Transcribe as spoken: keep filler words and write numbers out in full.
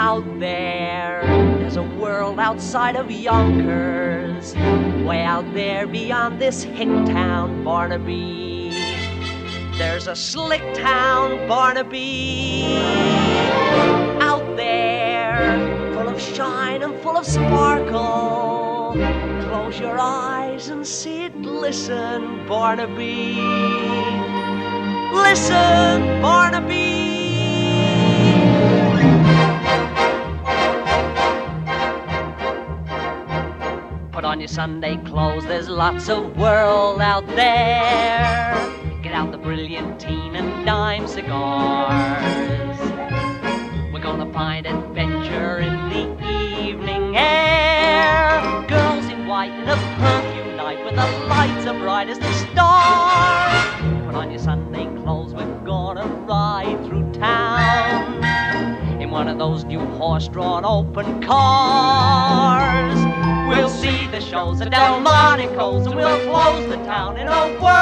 Out there, there's a world outside of Yonkers, way out there beyond this hick town, Barnaby. There's a slick town, Barnaby. Out there, full of shine and full of sparkle. Close your eyes and see it glisten, Barnaby. Listen, Barnaby. Put on your Sunday clothes, there's lots of world out there. Get out the brilliantine and dime cigars. We're gonna find adventure in the evening air. Girls in white in a perfume night with the lights as bright as the stars. Put on your Sunday clothes, we're gonna ride through town in one of those new horse-drawn open cars. We'll see the shows at Delmonico's and we'll close the town in a whirl.